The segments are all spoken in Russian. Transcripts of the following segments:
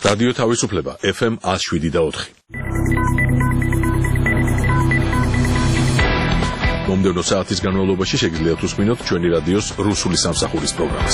რადიო თავისუფლება FM 107.4. მომდევნო საათის განმავლობაში შეგიძლიათ უსმინოთ ჩვენი რადიოს რუსული სამსახურის პროგრამას.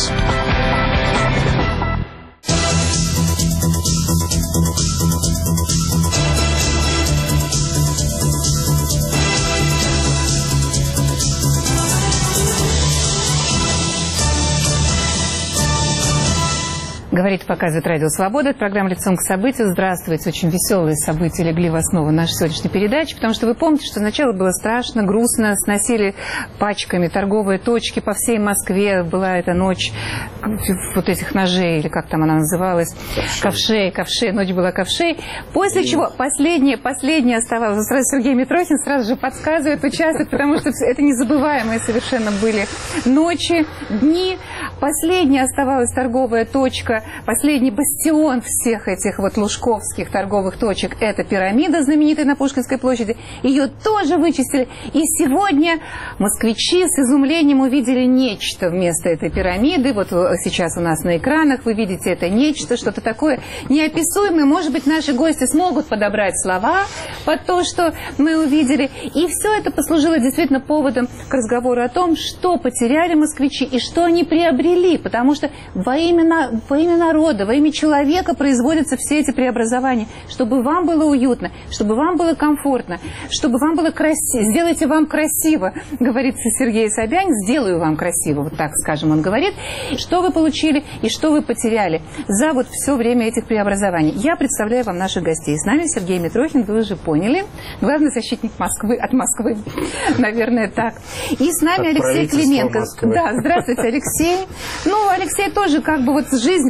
Говорит и показывает Радио Свобода. Это программа «Лицом к событию». Здравствуйте. Очень веселые события легли в основу нашей сегодняшней передачи, потому что вы помните, что сначала было страшно, грустно, сносили пачками торговые точки по всей Москве. Была эта ночь вот этих ножей, или как там она называлась, ковшей, ночь была ковшей. После чего последнее оставалось. Сразу Сергей Митрохин сразу же подсказывает, участвует, потому что это незабываемые совершенно были ночи, дни. Последняя оставалась торговая точка, последний бастион всех этих вот лужковских торговых точек – это пирамида, знаменитая на Пушкинской площади. Ее тоже вычистили. И сегодня москвичи с изумлением увидели нечто вместо этой пирамиды. Вот сейчас у нас на экранах вы видите это нечто, что-то такое неописуемое. Может быть, наши гости смогут подобрать слова под то, что мы увидели. И все это послужило действительно поводом к разговору о том, что потеряли москвичи и что они приобрели. Потому что во имя народа, во имя человека производятся все эти преобразования. Чтобы вам было уютно, чтобы вам было комфортно, чтобы вам было красиво. Сделайте вам красиво, говорит Сергей Собянин. Сделаю вам красиво, вот так скажем, он говорит. Что вы получили и что вы потеряли за вот все время этих преобразований. Я представляю вам наших гостей. С нами Сергей Митрохин, вы уже поняли. Главный защитник Москвы, от Москвы, наверное, так. И с нами Алексей Клименко. Да, здравствуйте, Алексей. Ну, Алексей тоже как бы вот жизнь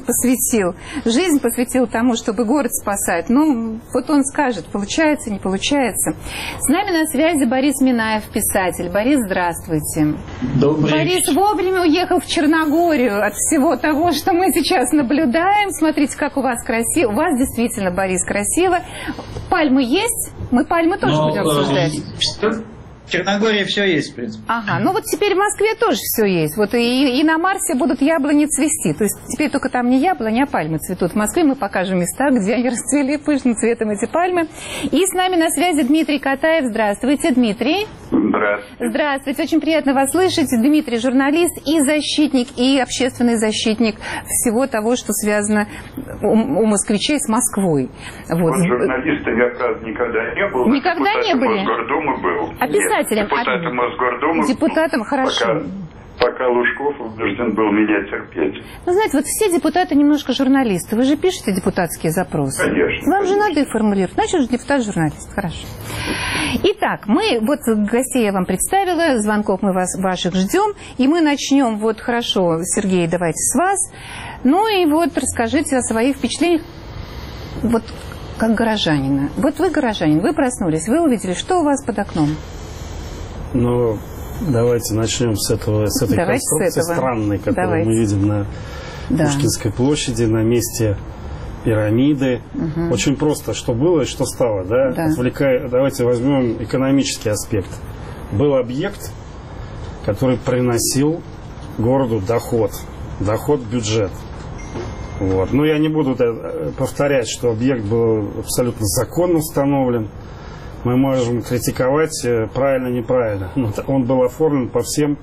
посвятил тому, чтобы город спасать. Ну, вот он скажет, получается, не получается. С нами на связи Борис Минаев, писатель. Борис, здравствуйте. Добрый Борис вовремя уехал в Черногорию от всего того, что мы сейчас наблюдаем. Смотрите, как у вас красиво. У вас действительно, Борис, красиво. Пальмы есть? Мы пальмы тоже будем обсуждать. В Черногории все есть, в принципе. Ага, ну вот теперь в Москве тоже все есть. Вот и на Марсе будут яблони цвести. То есть теперь только там не яблони, а пальмы цветут. В Москве мы покажем места, где они расцвели пышным цветом, эти пальмы. И с нами на связи Дмитрий Катаев. Здравствуйте, Дмитрий. Здравствуйте. Здравствуйте. Очень приятно вас слышать. Дмитрий журналист и защитник, и общественный защитник всего того, что связано у москвичей с Москвой. Вот. Журналистом я, правда, никогда не был. Никогда не были? Мосгордумы был. А писателем? Депутатом Мосгордумы. Депутатом, хорошо. Пока Лужков вынужден был меня терпеть. Вы знаете, вот все депутаты немножко журналисты. Вы же пишете депутатские запросы. Конечно. Вам же надо их формулировать. Значит, же депутат-журналист. Хорошо. Итак, мы, вот гостей я вам представила, звонков мы ваших ждем. И мы начнем, вот хорошо, Сергей, давайте с вас. Ну и вот расскажите о своих впечатлениях. Вот как горожанина. Вот вы горожанин, вы проснулись, вы увидели, что у вас под окном? Ну, давайте начнем с этой конструкции странной, которую мы видим на Пушкинской площади, на месте пирамиды. Угу. Очень просто, что было и что стало. Да? Давайте возьмем экономический аспект. Был объект, который приносил городу доход в бюджет. Вот. Но я не буду повторять, что объект был абсолютно законно установлен. Мы можем критиковать правильно-неправильно. Но он был оформлен по всем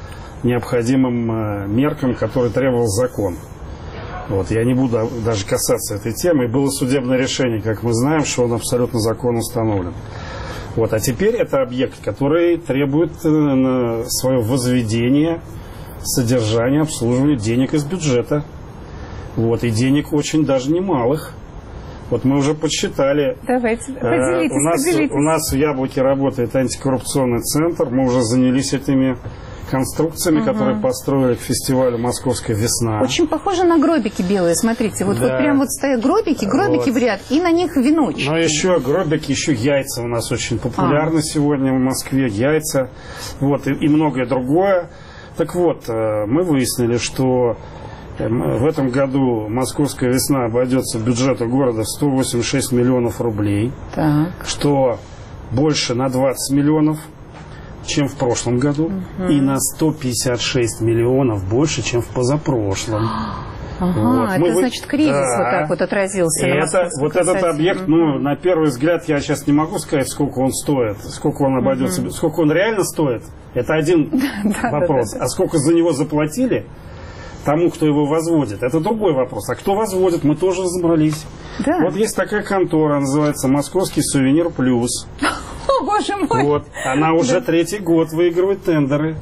необходимым меркам, которые требовал закон. Вот. Я не буду даже касаться этой темы. И было судебное решение, как мы знаем, что он абсолютно законно установлен. Вот. А теперь это объект, который требует свое возведение, содержание, обслуживание денег из бюджета. Вот. И денег очень даже немалых. Вот мы уже подсчитали. Давайте, поделитесь. У нас в Яблоке работает антикоррупционный центр. Мы уже занялись этими конструкциями, которые построили к фестивалю «Московская весна». Очень похоже на гробики белые, смотрите. Вот прям вот стоят гробики в ряд, и на них веночки. Но еще гробики, еще яйца у нас очень популярны сегодня в Москве. Яйца, вот, и многое другое. Так вот, мы выяснили, что в этом году «Московская весна» обойдется бюджету города в 186 миллионов рублей, что больше на 20 миллионов, чем в прошлом году, и на 156 миллионов больше, чем в позапрошлом. Ага, вот. Это значит кризис вот так вот отразился. Вот этот объект, ну, на первый взгляд, я сейчас не могу сказать, сколько он стоит, сколько он обойдется, сколько он реально стоит. Это один вопрос. А сколько за него заплатили тому, кто его возводит, это другой вопрос. А кто возводит, мы тоже разобрались. Да. Вот есть такая контора, называется «Московский сувенир плюс». О, боже мой! Вот. Она уже третий год выигрывает тендеры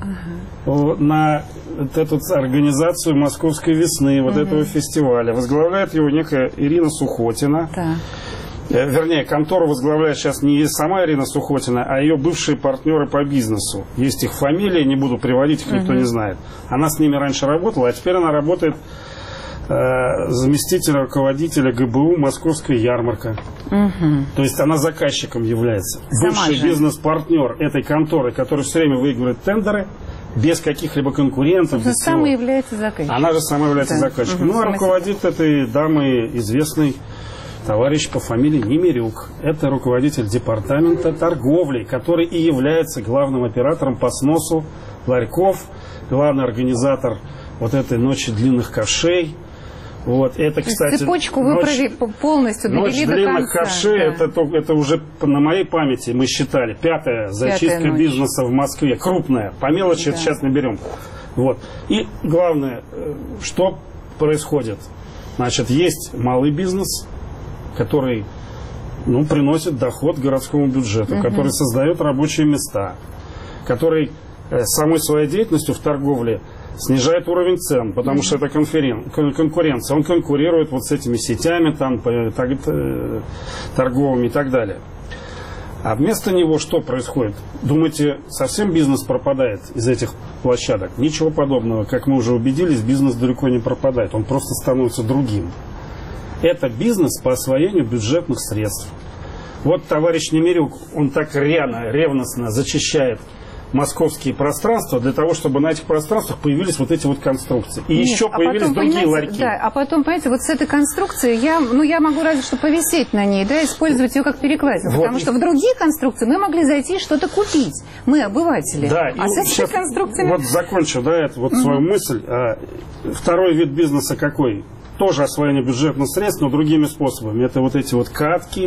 на вот эту организацию «Московской весны», вот этого фестиваля. Возглавляет его некая Ирина Сухотина. Да. Вернее, контору возглавляет сейчас не сама Ирина Сухотина, а ее бывшие партнеры по бизнесу. Есть их фамилии, не буду приводить, их никто не знает. Она с ними раньше работала, а теперь она работает заместителем руководителя ГБУ «Московская ярмарка». То есть она заказчиком является. Бывший бизнес-партнер этой конторы, который все время выигрывает тендеры, без каких-либо конкурентов. Она сама является заказчиком. Она же сама является заказчиком. Ну, а руководит этой дамой известный товарищ по фамилии Немирюк. Это руководитель департамента торговли, который и является главным оператором по сносу ларьков, главный организатор вот этой ночи длинных ковшей. Вот, это, кстати, цепочку вы полностью довели до конца. Ночь длинных ковшей, да. это уже на моей памяти мы считали. Пятая зачистка бизнеса в Москве. Крупная. По мелочи это сейчас наберем. Вот. И главное, что происходит. Значит, есть малый бизнес, который приносит доход городскому бюджету, который создает рабочие места, который самой своей деятельностью в торговле снижает уровень цен, потому что это конкуренция. Он конкурирует вот с этими сетями там, торговыми и так далее. А вместо него что происходит? Думаете, совсем бизнес пропадает из этих площадок? Ничего подобного. Как мы уже убедились, бизнес далеко не пропадает. Он просто становится другим. Это бизнес по освоению бюджетных средств. Вот товарищ Немирюк, он так ревностно зачищает московские пространства для того, чтобы на этих пространствах появились вот эти вот конструкции. И еще появились другие ларьки. Да, а потом, понимаете, вот с этой конструкцией я могу разве что повисеть на ней, да, использовать ее как перекладину. Вот. Потому что в другие конструкции мы могли зайти и что-то купить. Мы обыватели. Да, а с этими конструкциями... Вот закончу, да, свою мысль. Второй вид бизнеса какой? Тоже освоение бюджетных средств, но другими способами. Это вот эти вот катки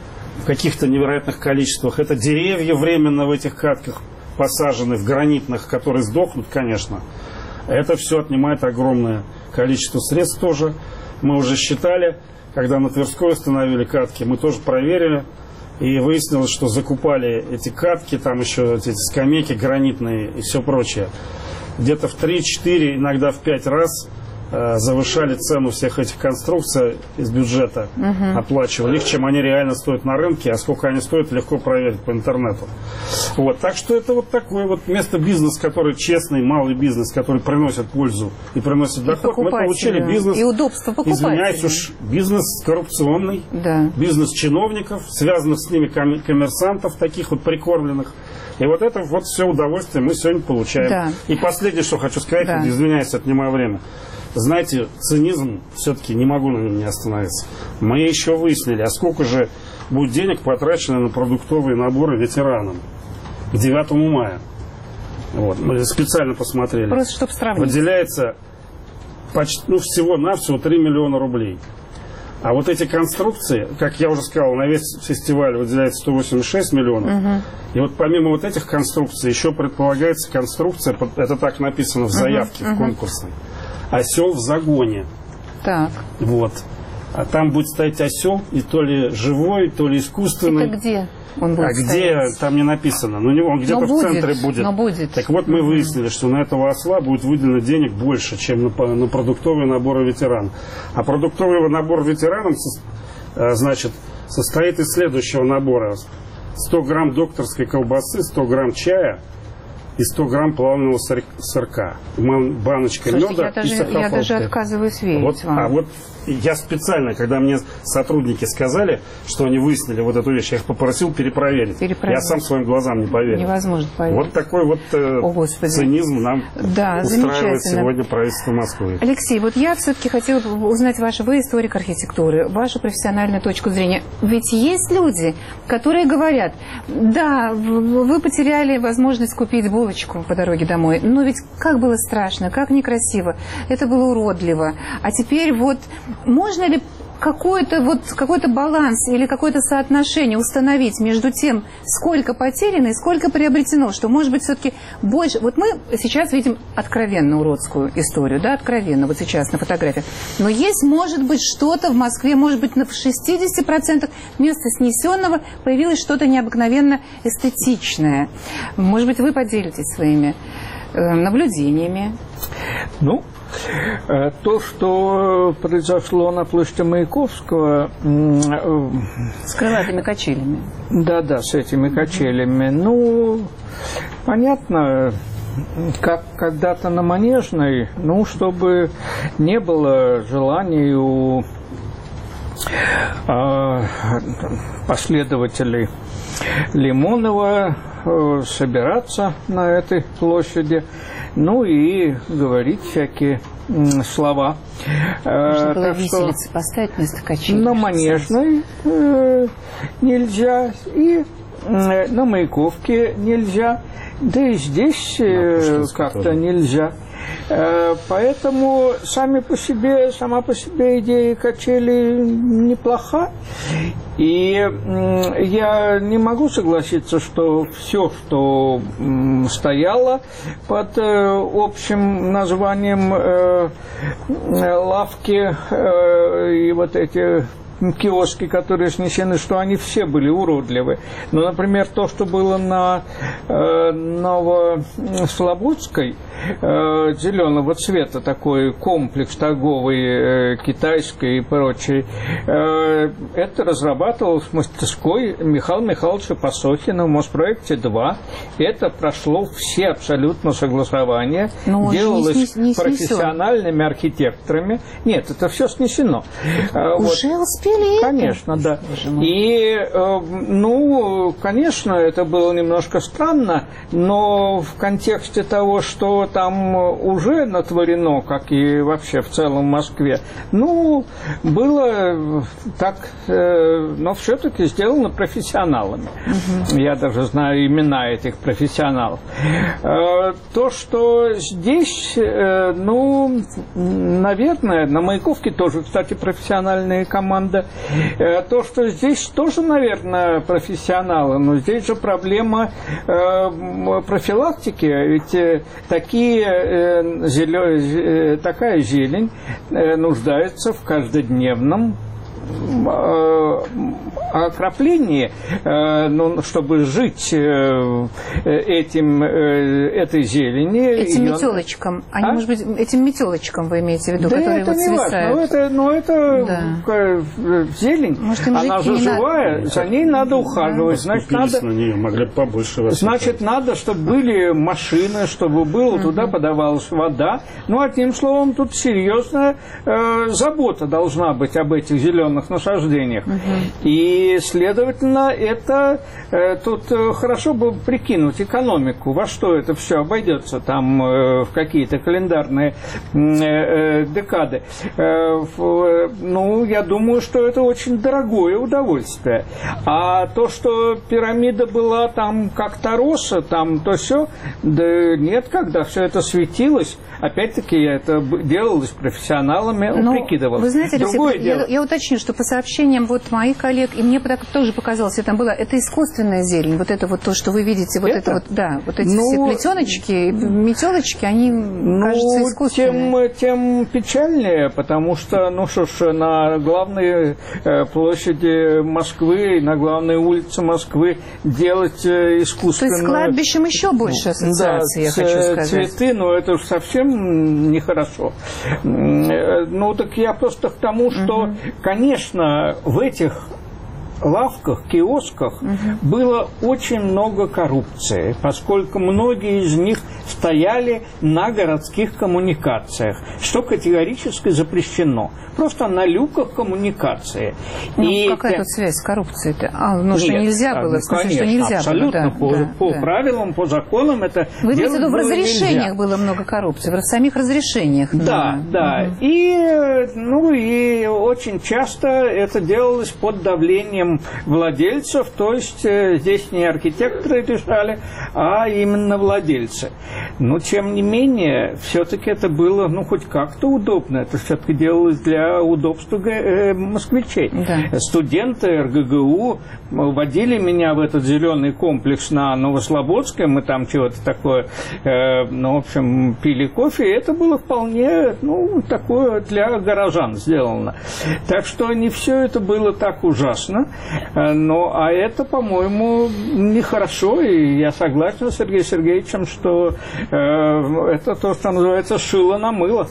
в каких-то невероятных количествах. Это деревья временно в этих катках посажены, в гранитных, которые сдохнут, конечно. Это все отнимает огромное количество средств тоже. Мы уже считали, когда на Тверской установили катки, мы тоже проверили. И выяснилось, что закупали эти катки, там еще эти скамейки гранитные и все прочее. Где-то в 3-4, иногда в 5 раз завышали цену всех этих конструкций из бюджета, оплачивали их, чем они реально стоят на рынке, а сколько они стоят, легко проверить по интернету. Вот. Так что это вот такой вот вместо бизнес, который честный, малый бизнес, который приносит пользу и приносит доход, мы получили бизнес, и удобство покупателя. Извиняюсь уж, бизнес коррупционный, бизнес чиновников, связанных с ними коммерсантов, таких вот прикормленных. И вот это вот все удовольствие мы сегодня получаем. Да. И последнее, что хочу сказать, извиняюсь, отнимаю время. Знаете, цинизм, все-таки не могу на нем не остановиться. Мы еще выяснили, а сколько же будет денег потрачено на продуктовые наборы ветеранам к 9 мая. Вот, мы специально посмотрели. Просто чтобы сравнить. Выделяется почти, всего-навсего 3 миллиона рублей. А вот эти конструкции, как я уже сказал, на весь фестиваль выделяется 186 миллионов. И вот помимо вот этих конструкций еще предполагается конструкция, это так написано в заявке, в конкурсной. Осел в загоне. Так. Вот. А там будет стоять осел, и то ли живой, то ли искусственный. Это где он будет стоять? Где, там не написано. Но он где-то в центре будет. Но будет. Так вот, мы выяснили, что на этого осла будет выделено денег больше, чем на продуктовые наборы ветеран. А продуктовый набор ветеранам, значит, состоит из следующего набора. 100 грамм докторской колбасы, 100 грамм чая и 100 грамм плавленого сырка, баночка меда и сахарфалка. Я даже отказываюсь верить вам. А вот я специально, когда мне сотрудники сказали, что они выяснили вот эту вещь, я их попросил перепроверить. Я сам своим глазам не поверил. Невозможно поверить. Вот такой вот цинизм нам устраивает сегодня правительство Москвы. Алексей, вот я все-таки хотела узнать вы историк архитектуры, вашу профессиональную точку зрения. Ведь есть люди, которые говорят, да, вы потеряли возможность купить елочку по дороге домой. Но ведь как было страшно, как некрасиво. Это было уродливо. А теперь вот можно ли какой-то баланс или какое-то соотношение установить между тем, сколько потеряно и сколько приобретено, что может быть все-таки больше. Вот мы сейчас видим откровенно уродскую историю, да, откровенно, вот сейчас на фотографиях. Но есть, может быть, что-то в Москве, может быть, в 60% вместо снесенного появилось что-то необыкновенно эстетичное. Может быть, вы поделитесь своими наблюдениями. Ну, то, что произошло на площади Маяковского... С крылатыми качелями. Да, с этими качелями. Ну, понятно, как когда-то на Манежной, ну, чтобы не было желаний у последователей Лимонова собираться на этой площади, ну и говорить всякие слова. Можно было виселицы поставить вместо качелей. На Манежной нельзя, и на Маяковке нельзя, да и здесь как-то нельзя. Поэтому сама по себе идея качели неплоха. И я не могу согласиться, что все, что стояло под общим названием лавки и вот эти киоски, которые снесены, что они все были уродливы. Но, например, то, что было на Новослободской, зеленого цвета, такой комплекс торговый, китайский и прочий, это разрабатывалось в мастерской Михаила Михайловича Пасохина в Моспроекте 2. Это прошло все абсолютно согласования, делалось профессиональными архитекторами. Нет, это все снесено. Уже успели? Конечно, да. И, ну, конечно, это было немножко странно, но в контексте того, что там уже натворено, как и вообще в целом в Москве, ну, было так, но все-таки сделано профессионалами. Я даже знаю имена этих профессионалов. То, что здесь, ну, наверное, на Маяковке тоже, кстати, профессиональная команда. То, что здесь тоже, наверное, профессионалы, но здесь же проблема профилактики, ведь такая зелень нуждается в каждодневном окроплении, ну, чтобы жить этой зелени. Этим метелочком. Они, может быть, этим метелочком вы имеете в виду, да, которые вот свисают? Это да. Зелень, может, она же живая, надо. За ней надо ухаживать. Значит, надо, на нее, могли побольше значит, надо, чтобы были машины, чтобы было, туда подавалась вода. Ну, одним словом, тут серьезная забота должна быть об этих зеленых насаждениях. И, следовательно, это тут хорошо бы прикинуть экономику, во что это все обойдется там в какие-то календарные декады. Ну, я думаю, что это очень дорогое удовольствие. А то, что пирамида была там как-то роса, там то все, да нет, когда все это светилось, опять-таки это делалось профессионалами, прикидывалось. Вы знаете, Алексей, я уточню, что по сообщениям вот моих коллег, и мне тоже показалось, это искусственная зелень, вот это вот то, что вы видите, вот это вот, да, вот эти все плетеночки, метелочки, они, кажутся, искусственные. Тем печальнее, потому что, ну что ж, на главной площади Москвы, на главной улице Москвы делать искусственную... То есть с кладбищем еще больше ассоциаций, я хочу сказать. Цветы, но это уж совсем нехорошо. Ну, так я просто к тому, что, конечно, в этих лавках, киосках было очень много коррупции, поскольку многие из них стояли на городских коммуникациях, что категорически запрещено. Просто на люках коммуникации. Ну, какая тут связь с коррупцией-то? Что нельзя было? В смысле, что нельзя абсолютно было? По правилам, по законам это Вы имеете в виду, в разрешениях нельзя. было много коррупции, в самих разрешениях? Да. И очень часто это делалось под давлением владельцев, то есть здесь не архитекторы решали, а именно владельцы. Но, тем не менее, все-таки это было, хоть как-то удобно. Это все-таки делалось для удобства москвичей. Да. Студенты РГГУ водили меня в этот зеленый комплекс на Новослободской, мы там чего-то такое, в общем, пили кофе, и это было вполне, такое для горожан сделано. Так что не все это было так ужасно, а это, по-моему, нехорошо, и я согласен с Сергеем Сергеевичем, что это то, что называется шило на мыло.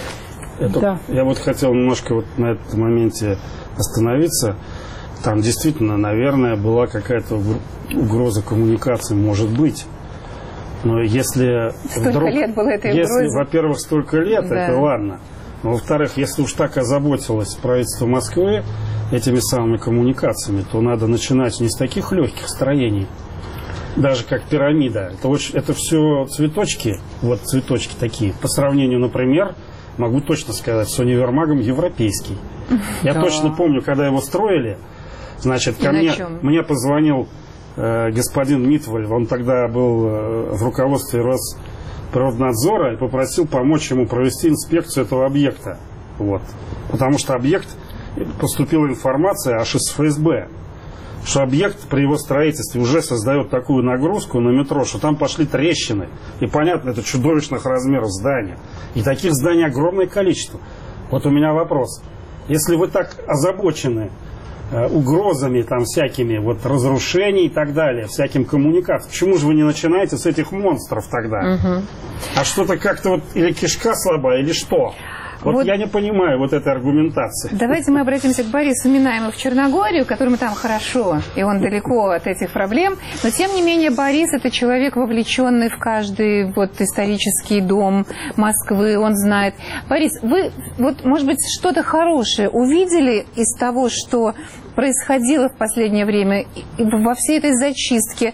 Да. Я вот хотел немножко на этом моменте остановиться. Там действительно, наверное, была какая-то угроза коммуникации, может быть. Но если столько лет было этой угрозы. Во-первых, столько лет, да. это ладно. Но, во-вторых, если уж так озаботилось правительство Москвы этими самыми коммуникациями, то надо начинать не с таких легких строений, даже как пирамида. Это все цветочки, цветочки такие. По сравнению, например, могу точно сказать, с универмагом европейский. Я точно помню, когда его строили, значит, мне позвонил господин Митваль, он тогда был в руководстве Росприроднадзора, и попросил помочь ему провести инспекцию этого объекта. Потому что поступила информация аж из ФСБ, что объект при его строительстве уже создает такую нагрузку на метро, что там пошли трещины. И понятно, это чудовищных размеров здания. И таких зданий огромное количество. У меня вопрос. Если вы так озабочены угрозами всякими разрушений и так далее, всяким коммуникациям, почему же вы не начинаете с этих монстров тогда? А что-то как-то или кишка слаба, или что? Я не понимаю этой аргументации. Давайте мы обратимся к Борису Минаеву в Черногорию, которому там хорошо, и он далеко от этих проблем. Но, тем не менее, Борис – это человек, вовлеченный в каждый исторический дом Москвы, он знает. Борис, вы, может быть, что-то хорошее увидели из того, что происходило в последнее время во всей этой зачистке?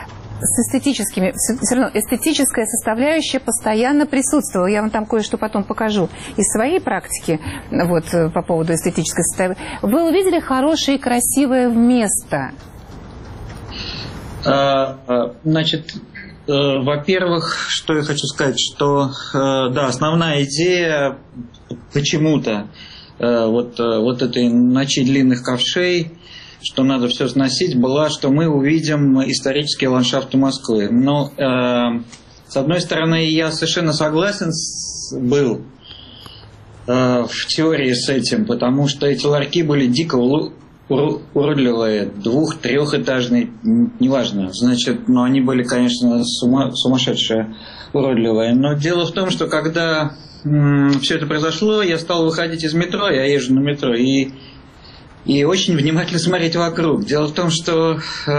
С эстетическими, все равно эстетическая составляющая постоянно присутствовала. Я вам там кое-что потом покажу из своей практики по поводу эстетической составляющей. Вы увидели хорошее и красивое место? Значит, во-первых, что я хочу сказать, что основная идея почему-то этой ночи длинных ковшей, что надо все сносить, была, что мы увидим исторические ландшафты Москвы. Но, с одной стороны, я совершенно согласен был в теории с этим, потому что эти ларьки были дико уродливые, 2-3-этажные, неважно. Значит, они были, конечно, сумасшедшие, уродливые. Но дело в том, что когда все это произошло, я стал выходить из метро, я езжу на метро, и очень внимательно смотреть вокруг. Дело в том, что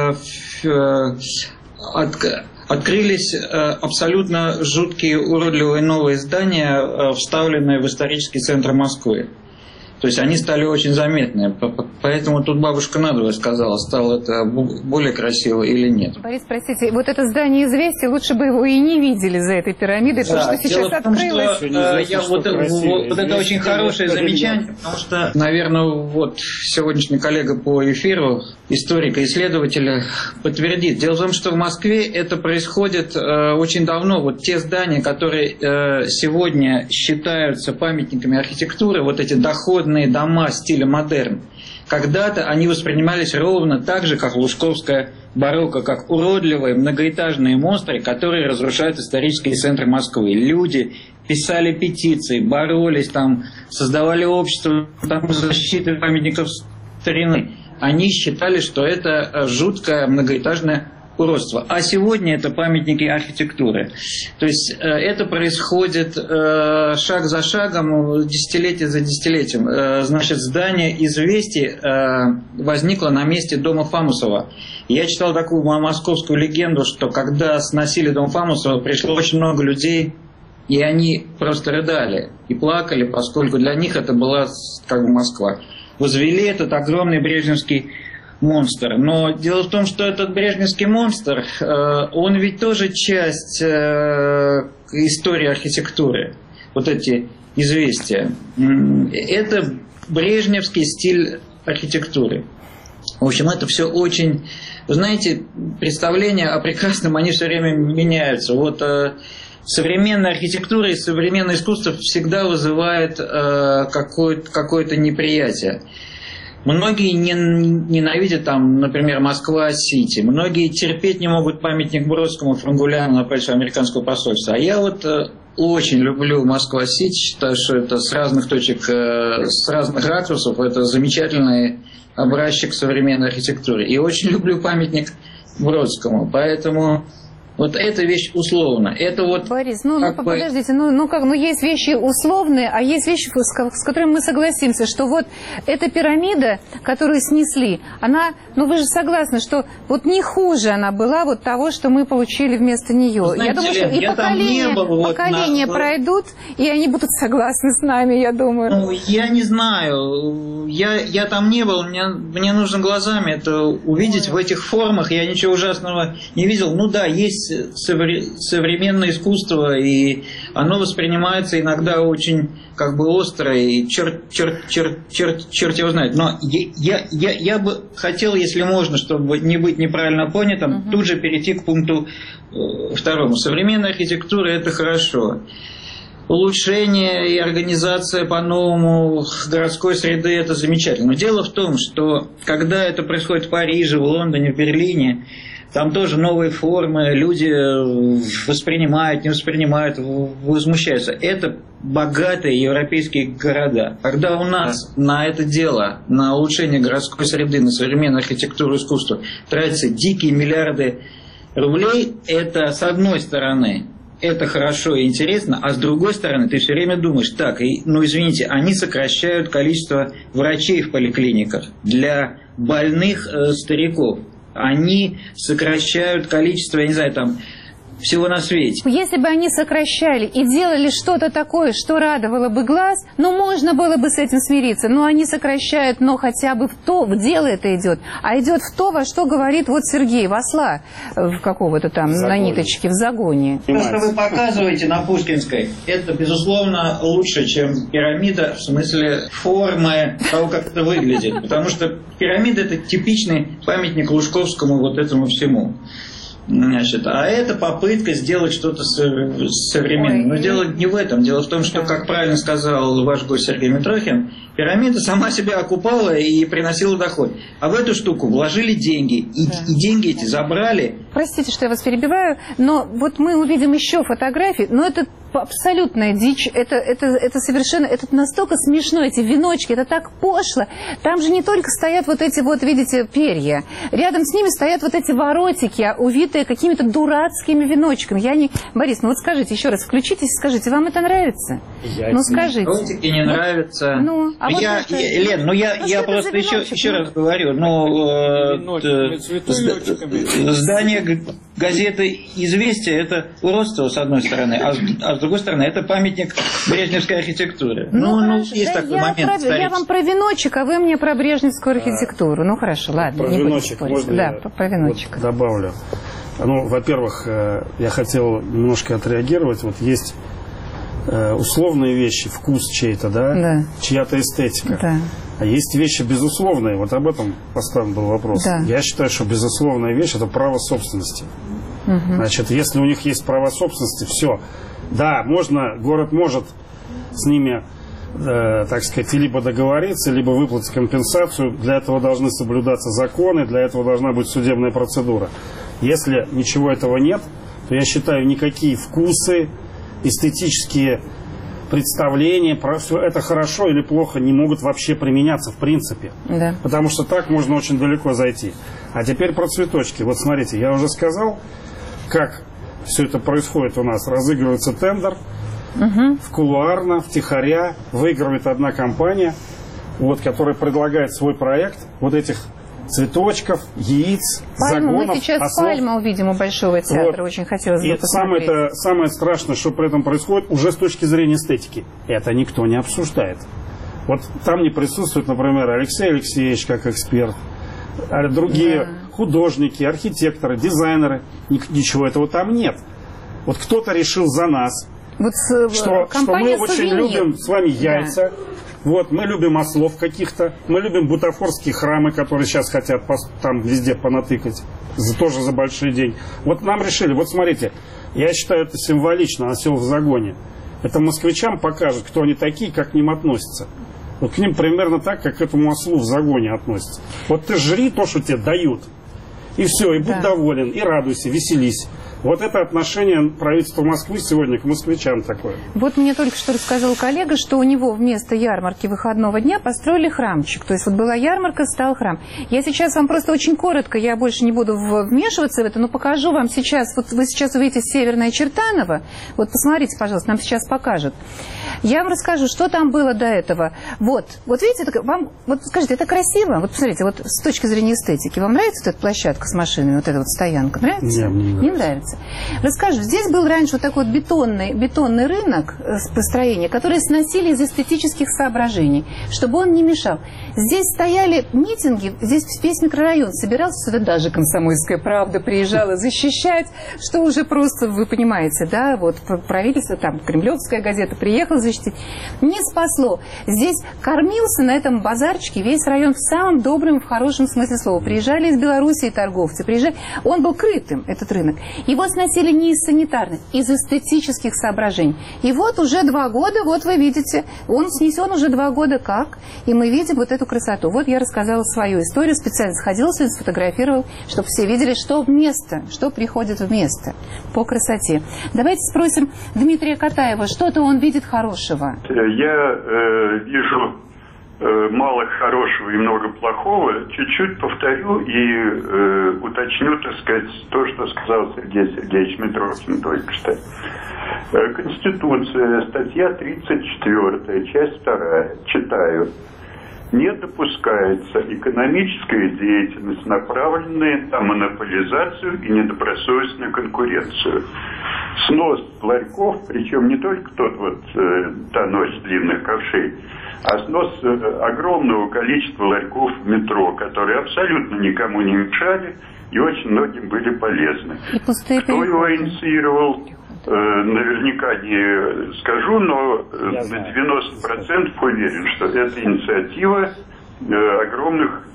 открылись абсолютно жуткие, уродливые новые здания, вставленные в исторический центр Москвы. То есть они стали очень заметны. Поэтому тут бабушка надвое сказала, стало это более красиво или нет. Борис, простите, это здание известия, лучше бы его и не видели за этой пирамидой, потому что сейчас открылось. Это очень хорошее замечание, потому что, наверное, сегодняшний коллега по эфиру, историк и исследователь, подтвердит. Дело в том, что в Москве это происходит очень давно. Те здания, которые сегодня считаются памятниками архитектуры, эти доходные дома стиля модерн, когда-то они воспринимались ровно так же, как лужковская барокко, как уродливые многоэтажные монстры, которые разрушают исторические центры Москвы. Люди писали петиции, боролись, создавали общество защиты памятников старины. Они считали, что это жуткое многоэтажное уродства. А сегодня это памятники архитектуры. То есть это происходит шаг за шагом, десятилетие за десятилетием. Значит, здание «Известий» возникло на месте дома Фамусова. Я читал такую московскую легенду, что когда сносили дом Фамусова, пришло очень много людей, и они просто рыдали и плакали, поскольку для них это была как бы Москва. Возвели этот огромный брежневский монстр. Но дело в том, что этот брежневский монстр, он ведь тоже часть истории архитектуры. Вот эти «Известия». Это брежневский стиль архитектуры. В общем, это все очень... Вы знаете, представления о прекрасном, они все время меняются. Вот современная архитектура и современное искусство всегда вызывает какое-то неприятие. Многие ненавидят там, например, Москва-Сити. Многие терпеть не могут памятник Бродскому, Франгуляну напротив американского посольства. А я вот очень люблю Москва-Сити. Считаю, что это с разных точек, с разных ракурсов. Это замечательный образчик современной архитектуры. И очень люблю памятник Бродскому. Поэтому... Вот эта вещь условно. Это вот Борис, подождите, есть вещи условные, а есть вещи, с которыми мы согласимся, что вот эта пирамида, которую снесли, она, вы же согласны, что вот не хуже она была вот того, что мы получили вместо нее. Знаете, я думаю, что и поколения пройдут, и они будут согласны с нами, я думаю. Я не знаю, я там не был, мне нужно глазами это увидеть в этих формах, я ничего ужасного не видел. Есть современное искусство, и оно воспринимается иногда очень как бы остро, и черт его знает. Но я бы хотел, если можно, чтобы не быть неправильно понятым, тут же перейти к пункту второму. Современная архитектура – это хорошо. Улучшение и организация по-новому городской среды – это замечательно. Но дело в том, что когда это происходит в Париже, в Лондоне, в Берлине, там тоже новые формы, люди воспринимают, не воспринимают, возмущаются. Это богатые европейские города. Когда у нас на это дело, на улучшение городской среды, на современную архитектуру и искусство тратятся дикие миллиарды рублей, это с одной стороны это хорошо и интересно, а с другой стороны ты все время думаешь, извините, они сокращают количество врачей в поликлиниках для больных стариков. Они сокращают количество, я не знаю, всего на свете. Если бы они сокращали и делали что-то такое, что радовало бы глаз, можно было бы с этим смириться. Но они сокращают, но хотя бы в дело это идет. А идет в то, во что говорит вот Сергей, в осла какого-то там на ниточке, в загоне. То, что вы показываете на Пушкинской, это, безусловно, лучше, чем пирамида в смысле формы того, как это выглядит. Потому что пирамида – это типичный памятник Лужковскому вот этому всему. А это попытка сделать что-то современное. Но дело не в этом. Дело в том, что, как правильно сказал ваш гость Сергей Митрохин, пирамида сама себя окупала и приносила доход. А в эту штуку вложили деньги. И деньги эти забрали. Простите, что я вас перебиваю, но вот мы увидим еще фотографии, но это абсолютная дичь, это совершенно, это настолько смешно, эти веночки, это так пошло. Там же не только стоят вот эти вот, видите, перья, рядом с ними стоят вот эти воротики, увитые какими-то дурацкими веночками. Борис, вот скажите еще раз, включитесь и скажите, вам это нравится? Скажите. Воротики не нравятся. Лен, я просто еще раз говорю, здание газеты «Известия» – это уродство, с одной стороны, а с другой стороны, это памятник брежневской архитектуры. Есть такой момент. Я вам про веночек, а вы мне про брежневскую архитектуру. Хорошо, ладно. Про веночек можно про веночек. Добавлю. Во-первых, я хотел немножко отреагировать. Вот есть условные вещи, вкус чей-то, чья-то эстетика. Да. А есть вещи безусловные. Вот об этом поставлен был вопрос. Да. Я считаю, что безусловная вещь – это право собственности. Значит, если у них есть право собственности, все. Да, город может с ними, так сказать, либо договориться, либо выплатить компенсацию. Для этого должны соблюдаться законы, для этого должна быть судебная процедура. Если ничего этого нет, то я считаю, никакие вкусы, эстетические представления про все это хорошо или плохо не могут вообще применяться в принципе. Да. Потому что так можно очень далеко зайти. А теперь про цветочки. Вот смотрите, я уже сказал, как все это происходит у нас. Разыгрывается тендер, в кулуарно, втихаря, выигрывает одна компания, вот, которая предлагает свой проект вот этих цветочков, яиц, загонов, мы сейчас основ. Пальма увидим у Большого театра, вот. Очень хотелось бы посмотреть. И самое страшное, что при этом происходит, уже с точки зрения эстетики. Это никто не обсуждает. Вот там не присутствует, например, Алексей Алексеевич как эксперт, а другие художники, архитекторы, дизайнеры. Ничего этого там нет. Вот кто-то решил за нас, вот что мы очень любим с вами яйца. Вот, мы любим ослов каких-то, мы любим бутафорские храмы, которые сейчас хотят там везде понатыкать, тоже за большие деньги. Вот нам решили, вот смотрите, я считаю это символично, осел в загоне. Это москвичам покажет, кто они такие, как к ним относятся. Вот к ним примерно так, как к этому ослу в загоне относятся. Вот ты жри то, что тебе дают, и все, и будь доволен, и радуйся, веселись. Вот это отношение правительства Москвы сегодня к москвичам такое. Вот мне только что рассказал коллега, что у него вместо ярмарки выходного дня построили храмчик. То есть вот была ярмарка, стал храм. Я сейчас вам просто очень коротко, я больше не буду вмешиваться в это, но покажу вам сейчас. Вот вы сейчас увидите Северное Чертаново. Вот посмотрите, пожалуйста, нам сейчас покажут. Я вам расскажу, что там было до этого. Вот видите, вам, вот скажите, это красиво? Вот посмотрите, вот с точки зрения эстетики, вам нравится вот эта площадка с машинами, вот эта вот стоянка? Нравится? Не нравится. Расскажу, здесь был раньше вот такой вот бетонный рынок построения, который сносили из эстетических соображений, чтобы он не мешал. Здесь стояли митинги, здесь весь микрорайон собирался, сюда даже «Комсомольская правда» приезжала защищать, что уже просто, вы понимаете, да, вот правительство, там, Кремлевская газета приехала защитить. Не спасло. Здесь кормился на этом базарчике весь район в самом добром, в хорошем смысле слова. Приезжали из Белоруссии торговцы, приезжали. Он был крытым, этот рынок. Его сносили не из санитарных, из эстетических соображений. И вот уже 2 года, вот вы видите, он снесен уже 2 года как, и мы видим вот эту красоту. Вот я рассказала свою историю, специально сходила, сфотографировал, чтобы все видели, что вместо, что приходит вместо по красоте. Давайте спросим Дмитрия Катаева, что-то он видит хорошего. Я вижу мало хорошего и много плохого. Чуть-чуть повторю и уточню, так сказать, то, что сказал Сергей Сергеевич Митрошин только что. Конституция, статья 34, часть 2, читаю. Не допускается экономическая деятельность, направленная на монополизацию и недобросовестную конкуренцию. Снос ларьков, причем не только та ночь длинных ковшей, а снос огромного количества ларьков в метро, которые абсолютно никому не мешали и очень многим были полезны. Кто его инициировал, наверняка не скажу, но на 90% уверен, что это инициатива огромных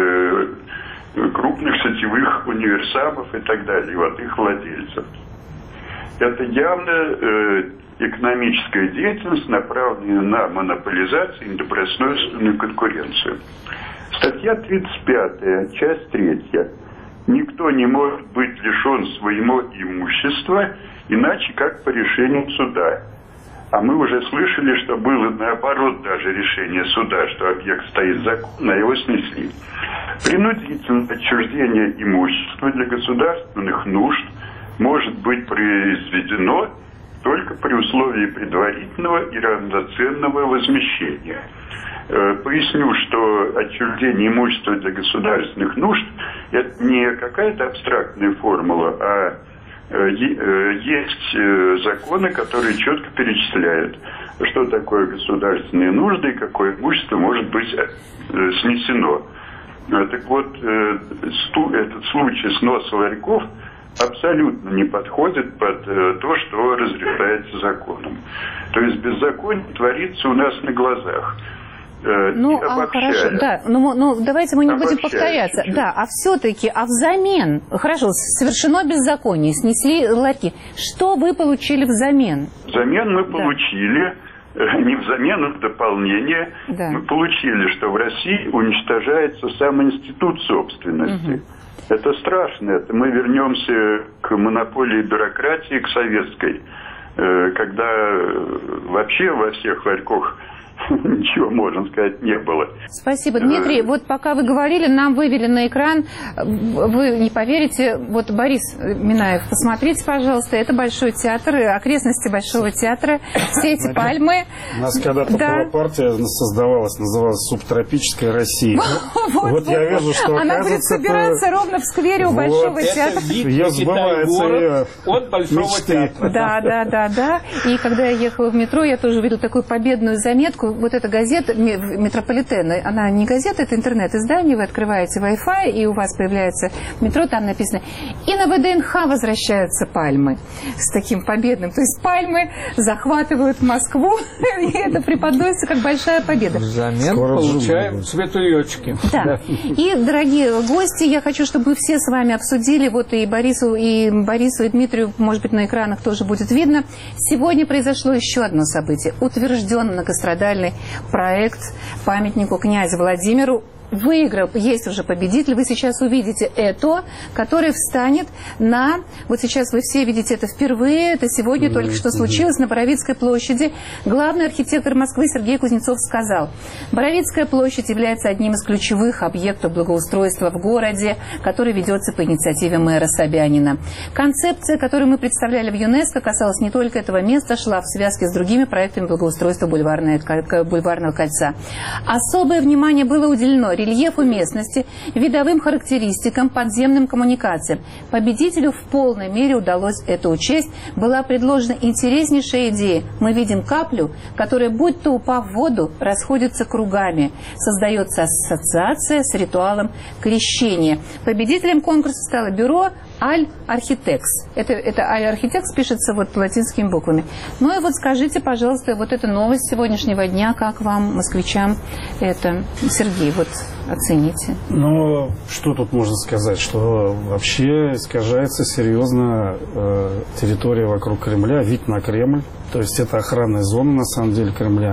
крупных сетевых универсамов и так далее, вот их владельцев. Это явно экономическая деятельность, направленная на монополизацию и недобросовестную конкуренцию. Статья 35, часть 3. Никто не может быть лишен своего имущества, иначе как по решению суда. А мы уже слышали, что было наоборот даже решение суда, что объект стоит законно, а его снесли. Принудительное отчуждение имущества для государственных нужд может быть произведено только при условии предварительного и равноценного возмещения. Поясню, что отчуждение имущества для государственных нужд – это не какая-то абстрактная формула, а есть законы, которые четко перечисляют, что такое государственные нужды и какое имущество может быть снесено. Так вот, этот случай сноса ларьков абсолютно не подходит под то, что разрешается законом. То есть беззаконие творится у нас на глазах. Хорошо, да, давайте мы не будем повторяться. Чуть-чуть. Да, а все-таки, взамен, хорошо, совершено беззаконие, снесли ларьки. Что вы получили взамен? Взамен мы получили, не взамен, а в дополнение, мы получили, что в России уничтожается сам институт собственности. Это страшно. Это мы вернемся к монополии бюрократии, к советской, когда вообще во всех ларьках ничего, можно сказать, не было. Спасибо, Дмитрий. Вот пока вы говорили, нам вывели на экран, вы не поверите, вот Борис Минаев, посмотрите, пожалуйста, это Большой театр, окрестности Большого театра, все эти пальмы. У нас когда-то партия создавалась, называлась «Субтропическая Россия». Вот я вижу, что она будет собираться ровно в сквере у Большого театра. Ее сбывается от Большого театра. Да. И когда я ехала в метро, я тоже увидела такую победную заметку. Вот эта газета «Метрополитен», она не газета, это интернет-издание, вы открываете Wi-Fi, и у вас появляется метро, там написано «И на ВДНХ возвращаются пальмы». С таким победным. То есть пальмы захватывают Москву, и это преподносится как большая победа. Взамен получаем цветуёчки. Да. И, дорогие гости, я хочу, чтобы мы все с вами обсудили, вот и Борису, и Дмитрию, может быть, на экранах тоже будет видно. Сегодня произошло еще одно событие. Утвержден многострадальный проект памятнику князю Владимиру. Выиграл, есть уже победитель, вы сейчас увидите это, который встанет на, вот сейчас вы все видите это впервые, это сегодня только что случилось на Боровицкой площади. Главный архитектор Москвы Сергей Кузнецов сказал: Боровицкая площадь является одним из ключевых объектов благоустройства в городе, который ведется по инициативе мэра Собянина. Концепция, которую мы представляли в ЮНЕСКО, касалась не только этого места, шла в связке с другими проектами благоустройства Бульварного кольца. Особое внимание было уделено рельефу местности, видовым характеристикам, подземным коммуникациям. Победителю в полной мере удалось это учесть. Была предложена интереснейшая идея. Мы видим каплю, которая, будто упав в воду, расходится кругами. Создается ассоциация с ритуалом крещения. Победителем конкурса стало бюро Аль-Архитекс. Это Аль-Архитекс пишется вот латинскими буквами. Ну и вот скажите, пожалуйста, вот эта новость сегодняшнего дня, как вам, москвичам, это, Сергей, вот оцените. Ну, что тут можно сказать, что вообще искажается серьезно территория вокруг Кремля, вид на Кремль, то есть это охранная зона, на самом деле, Кремля.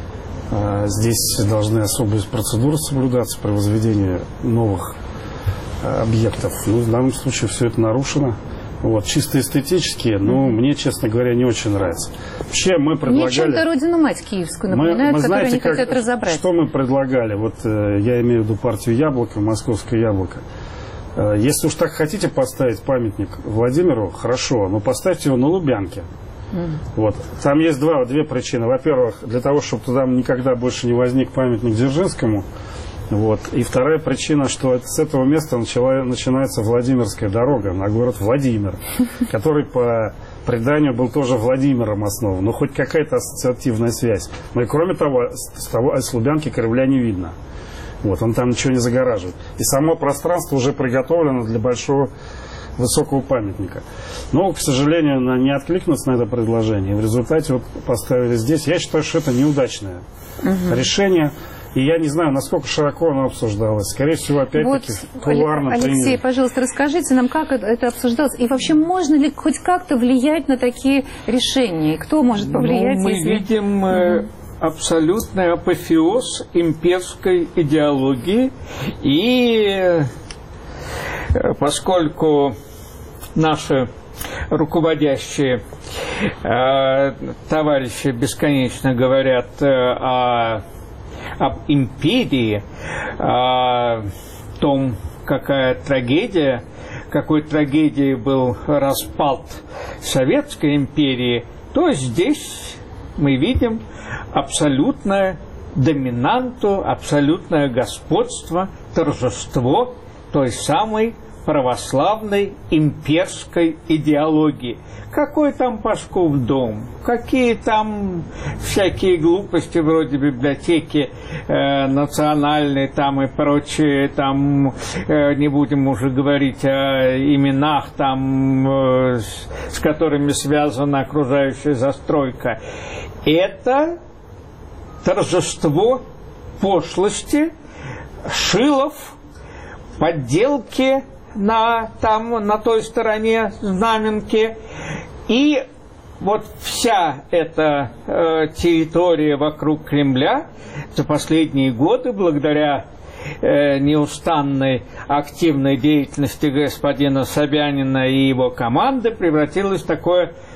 Здесь должны особые процедуры соблюдаться при возведении новых объектов. Ну, в данном случае все это нарушено. Вот, чисто эстетически, но мне, честно говоря, не очень нравится. Вообще мы предлагали... Мне чем-то Родину-мать киевскую напоминают, которую они хотят разобрать. Что мы предлагали? Вот я имею в виду партию «Яблоко», «Московское яблоко». Если уж так хотите поставить памятник Владимиру, хорошо, но поставьте его на Лубянке. Вот. Там есть две причины. Во-первых, для того, чтобы туда никогда больше не возник памятник Дзержинскому. Вот. И вторая причина, что с этого места начинается Владимирская дорога на город Владимир, который по преданию был тоже Владимиром основан. Но хоть какая-то ассоциативная связь. Но и кроме того, с Лубянки Кремля не видно. Вот, он там ничего не загораживает. И само пространство уже приготовлено для большого высокого памятника. Но, к сожалению, не откликнулось на это предложение. И в результате вот поставили здесь. Я считаю, что это неудачное решение. И я не знаю, насколько широко оно обсуждалось. Скорее всего, опять-таки, кулуарно. Алексей, пожалуйста, расскажите нам, как это обсуждалось. И вообще, можно ли хоть как-то влиять на такие решения? И кто может повлиять? Мы видим абсолютный апофеоз имперской идеологии. И поскольку наши руководящие товарищи бесконечно говорят об империи, о том, какой трагедией был распад Советской империи, то здесь мы видим абсолютное доминанту, абсолютное господство, торжество той самой православной имперской идеологии. Какой там Пашков дом? Какие там всякие глупости вроде библиотеки национальной там и прочее, там не будем уже говорить о именах там, с которыми связана окружающая застройка. Это торжество пошлости, шилов, подделки на той стороне знаменки. И вот вся эта территория вокруг Кремля за последние годы, благодаря неустанной активной деятельности господина Собянина и его команды, превратилась в такое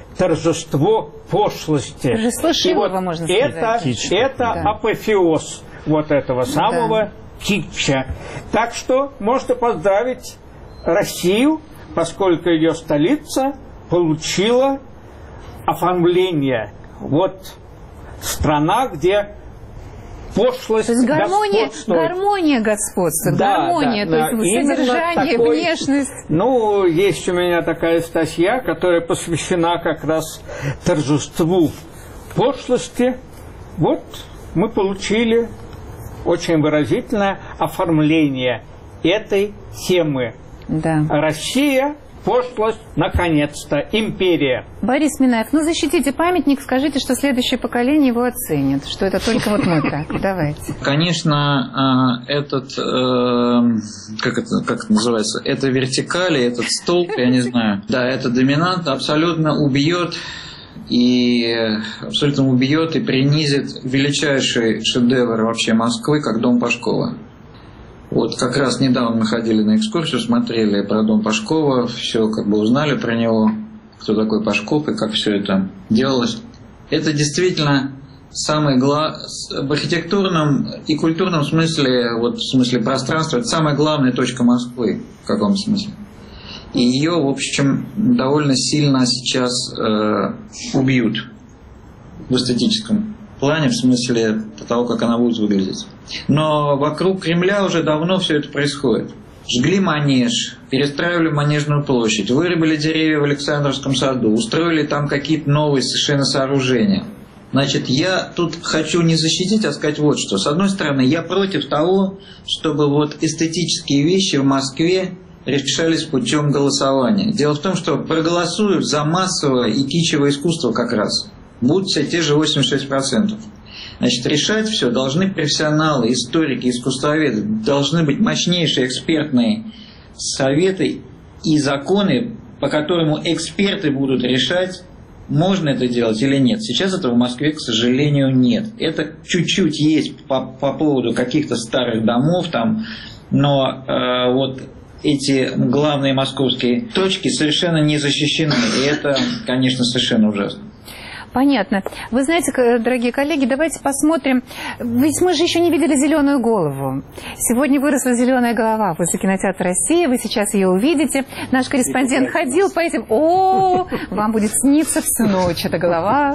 торжество пошлости. Торжество Шилова, можно сказать. Это апофеоз вот этого самого китча. Так что можно поздравить Россию, поскольку ее столица получила оформление. Вот страна, где пошлость господствует. Гармония господствует. Гармония, то есть содержание, внешность. Ну, есть у меня такая статья, которая посвящена как раз торжеству пошлости. Вот мы получили очень выразительное оформление этой темы. Да. Россия, пошлость, наконец-то, империя. Борис Минаев, ну защитите памятник, скажите, что следующее поколение его оценит, что это только вот мы так. Давайте. Конечно, этот, как это называется, это вертикали, этот столб, я не знаю. Да, это доминант абсолютно убьет и принизит величайший шедевр вообще Москвы, как дом Пашкова. Вот как раз недавно мы ходили на экскурсию, смотрели про дом Пашкова, все как бы узнали про него, кто такой Пашков и как все это делалось. Это действительно самый в архитектурном и культурном смысле, вот в смысле пространства, это самая главная точка Москвы в каком смысле. И ее, в общем, довольно сильно сейчас убьют в эстетическом плане, в смысле того, как она будет выглядеть. Но вокруг Кремля уже давно все это происходит. Жгли манеж, перестраивали Манежную площадь, вырубили деревья в Александровском саду, устроили там какие-то новые совершенно сооружения. Значит, я тут хочу не защитить, а сказать вот что. С одной стороны, я против того, чтобы вот эстетические вещи в Москве решались путем голосования. Дело в том, что проголосуют за массовое и кичевое искусство как раз. Будут все те же 86%. Значит, решать все должны профессионалы, историки, искусствоведы. Должны быть мощнейшие экспертные советы и законы, по которым эксперты будут решать, можно это делать или нет. Сейчас этого в Москве, к сожалению, нет. Это чуть-чуть есть по поводу каких-то старых домов там, но вот эти главные московские точки совершенно не защищены. И это, конечно, совершенно ужасно. Понятно. Вы знаете, дорогие коллеги, давайте посмотрим. Ведь мы же еще не видели «Зеленую голову». Сегодня выросла зеленая голова возле кинотеатра «Россия». Вы сейчас ее увидите. Наш корреспондент ходил по этим... О, вам будет сниться всю ночь эта голова.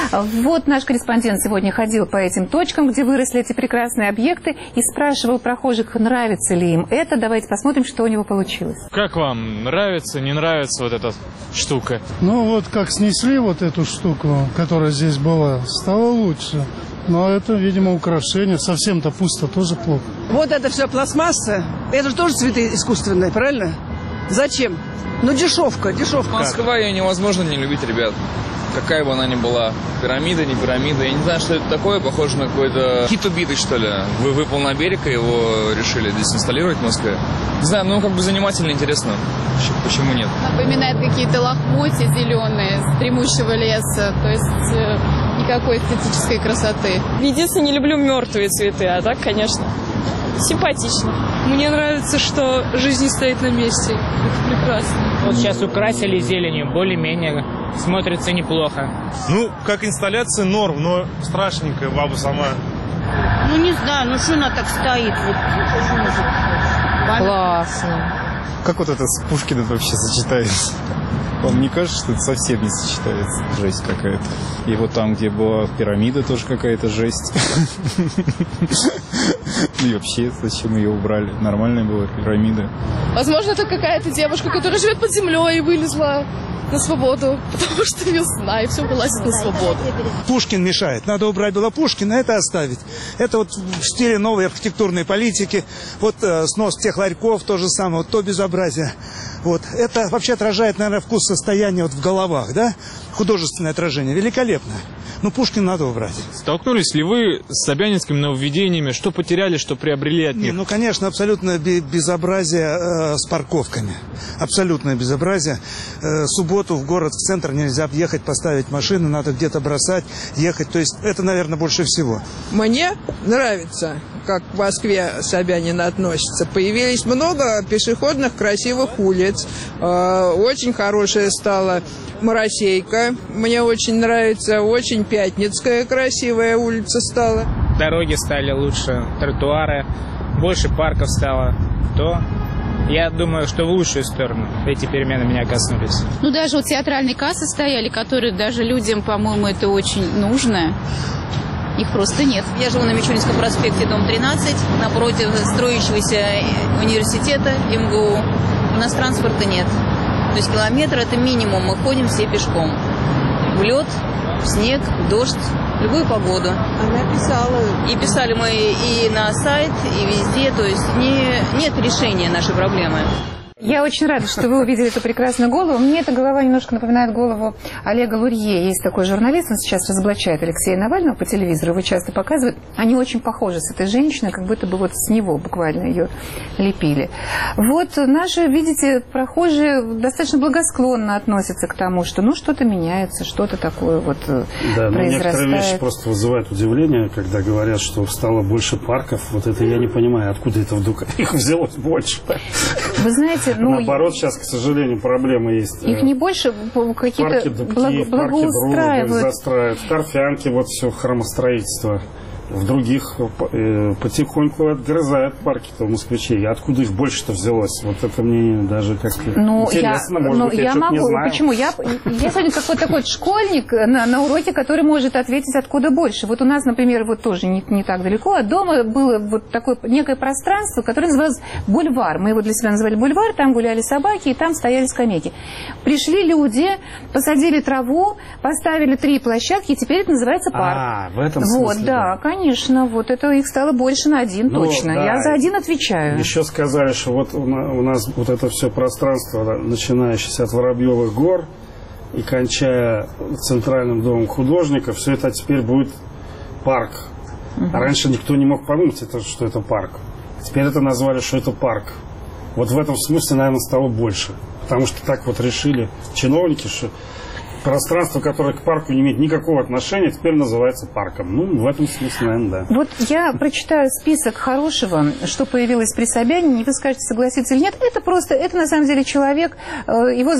Вот наш корреспондент сегодня ходил по этим точкам, где выросли эти прекрасные объекты, и спрашивал прохожих, нравится ли им это. Давайте посмотрим, что у него получилось. Как вам? Нравится, не нравится вот эта штука? Ну вот как снесли вот эту штуку, которая здесь была, стало лучше. Но это, видимо, украшение. Совсем-то пусто, тоже плохо. Вот это все пластмасса. Это же тоже цветы искусственные, правильно? Зачем? Ну, дешевка. Москва, ее невозможно не любить, ребят. Какая бы она ни была. Пирамида, не пирамида. Я не знаю, что это такое. Похоже на какой-то кит убитый, что ли. Выпал на берег, и его решили здесь инсталлировать в Москве. Не знаю, ну как бы занимательно, интересно. Почему нет? Напоминает какие-то лохмотья зеленые с дремущего леса. То есть никакой эстетической красоты. Единственное, не люблю мертвые цветы, а так, конечно, симпатично. Мне нравится, что жизнь не стоит на месте. Это прекрасно. Вот сейчас украсили зеленью, более-менее смотрится неплохо. Ну, как инсталляция норм, но страшненькая баба сама. Ну, не знаю, ну что она так стоит? Классно. Как вот это с Пушкиным вообще сочетается? Вам не кажется, что это совсем не сочетается? Жесть какая-то. И вот там, где была пирамида, тоже какая-то жесть. И вообще, зачем ее убрали? Нормальная была пирамида. Возможно, это какая-то девушка, которая живет под землей и вылезла на свободу, потому что весна, и все вылазит на свободу. Пушкин мешает. Надо убрать было Пушкина, это оставить. Это вот в стиле новой архитектурной политики. Вот снос тех ларьков, то же самое, вот то безобразие. Вот. Это вообще отражает, наверное, вкус состояния вот в головах, да? Художественное отражение. Великолепно. Но Пушкина надо убрать. Столкнулись ли вы с собянинскими нововведениями? Что потеряли, что приобрели от них? Не, ну, конечно, абсолютное безобразие с парковками. Абсолютное безобразие. Субботу в город, в центр нельзя ехать, поставить машину, надо где-то бросать, ехать. То есть это, наверное, больше всего. Мне нравится. как в Москве Собянин относится. Появились много пешеходных красивых улиц. Очень хорошая стала Моросейка. Мне очень нравится. Очень Пятницкая красивая улица стала. Дороги стали лучше, тротуары, больше парков стало. Я думаю, что в лучшую сторону эти перемены меня коснулись. Ну, даже вот театральные кассы стояли, которые даже людям, по-моему, это очень нужно. Их просто нет. Я живу на Мичуринском проспекте, дом 13, напротив строящегося университета МГУ. У нас транспорта нет. То есть километр – это минимум. Мы ходим все пешком. В лед, в снег, в дождь, в любую погоду. Она писала. И писали мы и на сайт, и везде. То есть нет решения нашей проблемы. Я очень рада, что вы увидели эту прекрасную голову. Мне эта голова немножко напоминает голову Олега Лурье. Есть такой журналист, он сейчас разоблачает Алексея Навального по телевизору, его часто показывают. Они очень похожи с этой женщиной, как будто бы вот с него буквально ее лепили. Вот наши, видите, прохожие достаточно благосклонно относятся к тому, что ну что-то меняется, что-то такое вот произрастает. Некоторые вещи просто вызывают удивление, когда говорят, что стало больше парков. Вот это я не понимаю, откуда это вдруг их взялось больше. Вы знаете, наоборот, сейчас, к сожалению, проблемы есть. Их не больше, какие-то благоустраивают. Застраивают. В Торфянке вот все хромостроительство. В других потихоньку отгрызают парки-то москвичей. Откуда их больше-то взялось? Вот это мне даже как-то интересно. Может быть, я могу. Не знаю. Почему? Я сегодня какой-то такой школьник на уроке, который может ответить, откуда больше. Вот у нас, например, вот тоже не так далеко от дома было вот такое некое пространство, которое называлось бульвар. Мы его для себя называли бульвар, там гуляли собаки, и там стояли скамейки. Пришли люди, посадили траву, поставили 3 площадки, и теперь это называется парк. В этом смысле. Вот, да, конечно, вот это их стало больше на 1 точно. Да. Я за 1 отвечаю. Еще сказали, что вот у нас вот это все пространство, начинающееся от Воробьевых гор и кончая центральным домом художника, все это теперь будет парк. А раньше никто не мог подумать, что это парк. Теперь это назвали, что это парк. Вот в этом смысле, наверное, стало больше. Потому что так вот решили чиновники, что пространство, которое к парку не имеет никакого отношения, теперь называется парком. Ну, в этом смысле, наверное, да. Вот я прочитаю список хорошего, что появилось при Собянине, и вы скажете, согласиться или нет. Это на самом деле человек, его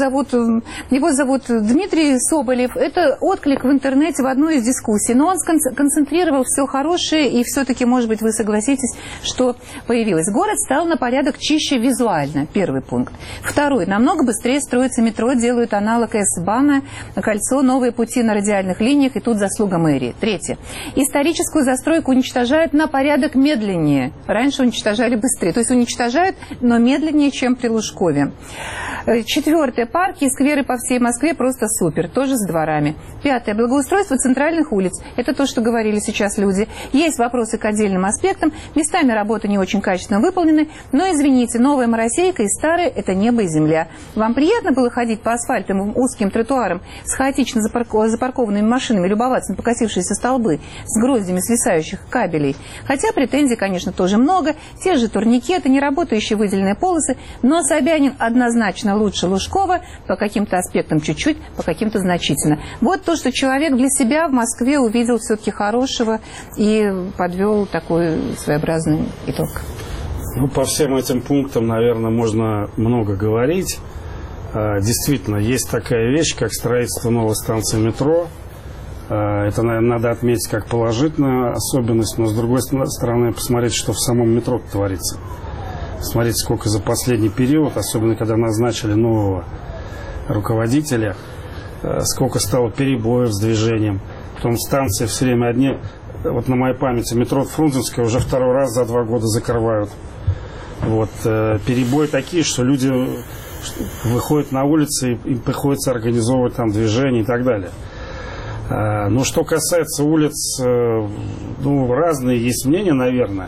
зовут Дмитрий Соболев. Это отклик в интернете в одной из дискуссий. Но он концентрировал все хорошее, и все-таки, может быть, вы согласитесь, что появилось. Город стал на порядок чище визуально, первый пункт. Второй, намного быстрее строится метро, делают аналог С-бана, кольцо, новые пути на радиальных линиях, и тут заслуга мэрии. Третье. Историческую застройку уничтожают на порядок медленнее. Раньше уничтожали быстрее. То есть уничтожают, но медленнее, чем при Лужкове. Четвертое. Парки и скверы по всей Москве просто супер. Тоже с дворами. Пятое. Благоустройство центральных улиц. Это то, что говорили сейчас люди. Есть вопросы к отдельным аспектам. Местами работы не очень качественно выполнены. Но, извините, новая Моросейка и старая – это небо и земля. Вам приятно было ходить по асфальтовым узким тротуарам с хаотично запаркованными машинами, любоваться на покосившиеся столбы с гроздями свисающих кабелей? Хотя претензий, конечно, тоже много. Те же турникеты, неработающие выделенные полосы. Но Собянин однозначно лучше Лужкова, по каким-то аспектам чуть-чуть, по каким-то значительно. Вот то, что человек для себя в Москве увидел все-таки хорошего и подвел такой своеобразный итог. Ну, по всем этим пунктам, наверное, можно много говорить. Действительно, есть такая вещь, как строительство новой станции метро. Это, наверное, надо отметить как положительную особенность, но, с другой стороны, посмотреть, что в самом метро творится. Смотрите, сколько за последний период, особенно когда назначили нового руководителя, сколько стало перебоев с движением. Потом станции все время одни. Вот на моей памяти метро Фрунзенская уже 2-й раз за 2 года закрывают. Вот, перебои такие, что люди выходят на улицы, и им приходится организовывать там движение и так далее. Но что касается улиц, ну, разные есть мнения, наверное.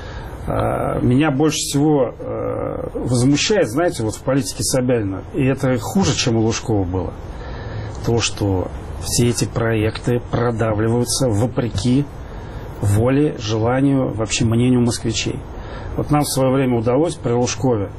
Меня больше всего возмущает, знаете, вот в политике Собянина, и это хуже, чем у Лужкова было, то, что все эти проекты продавливаются вопреки воле, желанию, вообще мнению москвичей. Вот нам в свое время удалось при Лужкове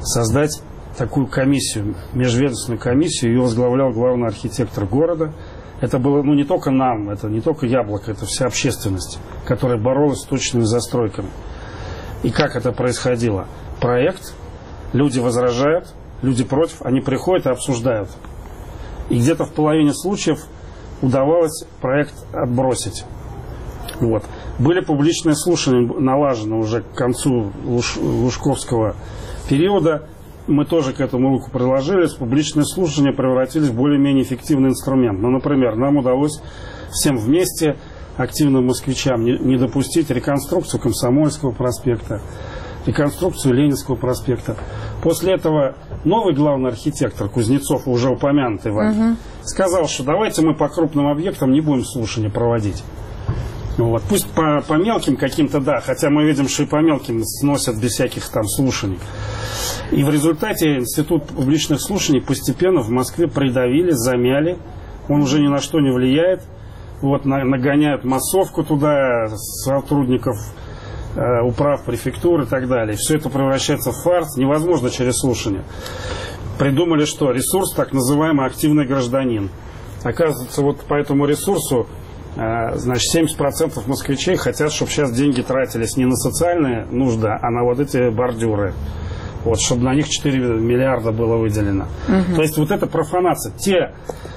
создать такую комиссию, межведомственную комиссию, ее возглавлял главный архитектор города, Это было не только нам, это не только Яблоко, это вся общественность, которая боролась с точными застройками. И как это происходило? Проект, люди возражают, люди против, они приходят и обсуждают. И где-то в половине случаев удавалось проект отбросить. Вот. Были публичные слушания, налажены уже к концу Лужковского периода. Мы тоже к этому руку приложили. Публичные слушания превратились в более-менее эффективный инструмент. Ну, например, нам удалось всем вместе, активным москвичам, не допустить реконструкцию Комсомольского проспекта, реконструкцию Ленинского проспекта. После этого новый главный архитектор Кузнецов, уже упомянутый вами, сказал, что давайте мы по крупным объектам не будем слушания проводить. Вот. Пусть по мелким каким-то, да, хотя мы видим, что и по мелким сносят без всяких там слушаний. И в результате институт публичных слушаний постепенно в Москве придавили, замяли. Он уже ни на что не влияет. Вот, нагоняют массовку туда сотрудников управ, префектур и так далее. Все это превращается в фарс. Невозможно через слушание. Придумали, что ресурс, так называемый активный гражданин. Оказывается, вот по этому ресурсу, значит, 70% москвичей хотят, чтобы сейчас деньги тратились не на социальные нужды, а на вот эти бордюры. Вот, чтобы на них 4 миллиарда было выделено. То есть вот эта профанация. Те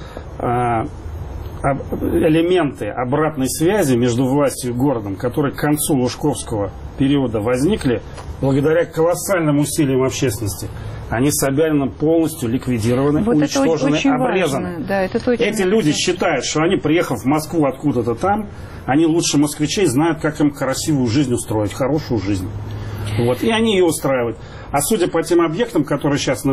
элементы обратной связи между властью и городом, которые к концу Лужковского периода возникли, благодаря колоссальным усилиям общественности, они Собянином полностью ликвидированы, вот уничтожены, обрезаны. Да, эти люди считают, что они, приехав в Москву откуда-то там, они лучше москвичей знают, как им красивую жизнь устроить, хорошую жизнь. Вот, и они ее устраивают. А судя по тем объектам, которые сейчас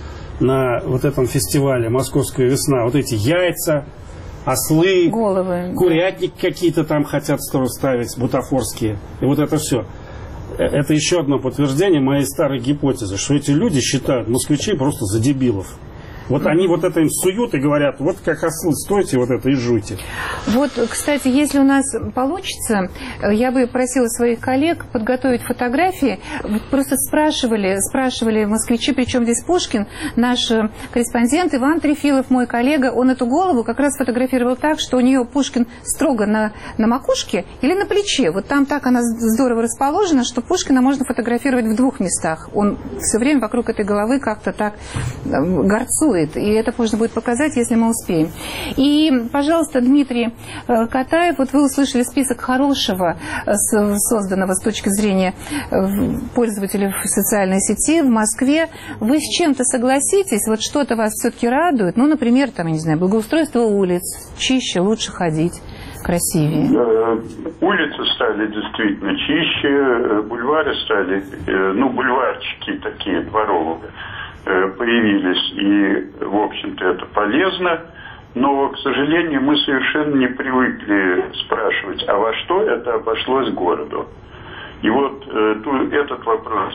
на вот этом фестивале «Московская весна», вот эти яйца, ослы, головы, курятник какие-то там хотят ставить, бутафорские, и вот это все. Это еще одно подтверждение моей старой гипотезы, что эти люди считают москвичей просто за дебилов. Вот они вот это им суют и говорят, вот как ослы, стойте вот это и жуйте. Вот, кстати, если у нас получится, я бы просила своих коллег подготовить фотографии. Просто спрашивали москвичи, причем здесь Пушкин, наш корреспондент Иван Трефилов, мой коллега, он эту голову как раз фотографировал так, что у нее Пушкин строго на макушке или на плече. Вот там так она здорово расположена, что Пушкина можно фотографировать в двух местах. Он все время вокруг этой головы как-то так горцует. И это можно будет показать, если мы успеем. И, пожалуйста, Дмитрий Катаев, вот вы услышали список хорошего, созданного с точки зрения пользователей в социальной сети в Москве. Вы с чем-то согласитесь? Вот что-то вас все-таки радует? Ну, например, там, я не знаю, благоустройство улиц, чище, лучше ходить, красивее. Улицы стали действительно чище, бульвары стали, бульварчики такие дворовые появились, и, в общем-то, это полезно, но, к сожалению, мы совершенно не привыкли спрашивать, а во что это обошлось городу. И вот этот вопрос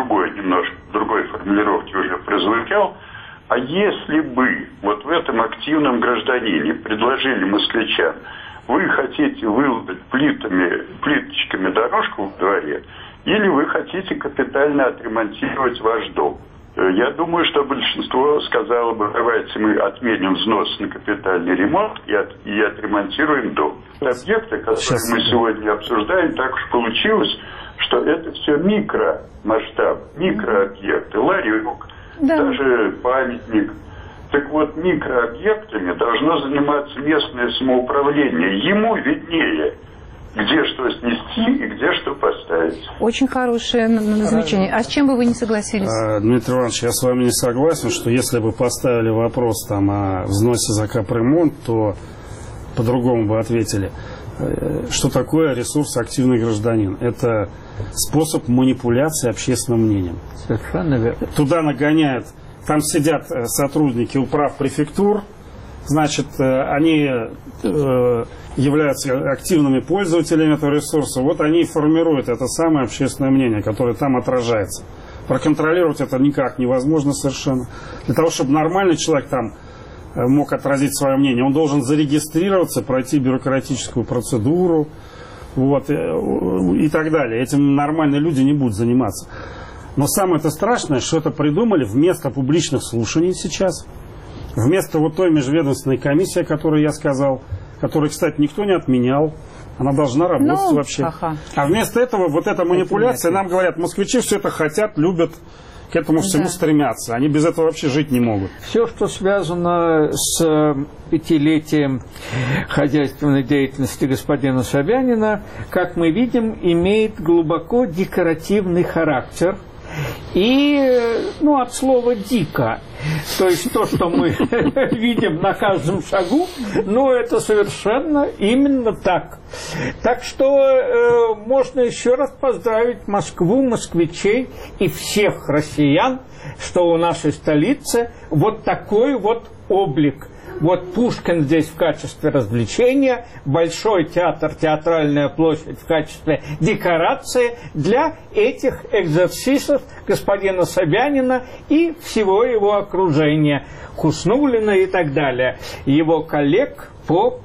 другой формулировки уже прозвучал. А если бы вот в этом активном гражданине предложили москвичам, вы хотите выложить плиточками дорожку в дворе, или вы хотите капитально отремонтировать ваш дом? Я думаю, что большинство сказало бы, давайте мы отменим взнос на капитальный ремонт и отремонтируем дом. Объекты, которые мы сегодня обсуждаем, так уж получилось, что это все микромасштаб, микрообъекты, ларек, даже памятник. Так вот, микрообъектами должно заниматься местное самоуправление. Ему виднее, где что снести и где что поставить. Очень хорошее замечание. А с чем бы вы не согласились? Дмитрий Иванович, я с вами не согласен, что если бы поставили вопрос там о взносе за капремонт, то по-другому бы ответили. Что такое ресурс активный гражданин? Это способ манипуляции общественным мнением. Совершенно верно. Туда нагоняют, там сидят сотрудники управ префектур, значит, они являются активными пользователями этого ресурса. Вот они и формируют это самое общественное мнение, которое там отражается. Проконтролировать это никак невозможно совершенно. Для того, чтобы нормальный человек там мог отразить свое мнение, он должен зарегистрироваться, пройти бюрократическую процедуру, вот, и так далее. Этим нормальные люди не будут заниматься. Но самое-то страшное, что это придумали вместо публичных слушаний сейчас. Вместо вот той межведомственной комиссии, о которой я сказал, которую, кстати, никто не отменял, она должна работать вообще. А вместо этого вот эта манипуляция, нам говорят, москвичи все это хотят, любят, к этому всему стремятся. Они без этого вообще жить не могут. Все, что связано с 5-летием хозяйственной деятельности господина Собянина, как мы видим, имеет глубоко декоративный характер. И, от слова «дико». То есть то, что мы видим на каждом шагу, это совершенно именно так. Так что можно еще раз поздравить Москву, москвичей и всех россиян, что у нашей столицы вот такой вот облик. Вот Пушкин здесь в качестве развлечения, Большой театр, Театральная площадь в качестве декорации для этих экзерсисов господина Собянина и всего его окружения, Хуснуллина и так далее, его коллег по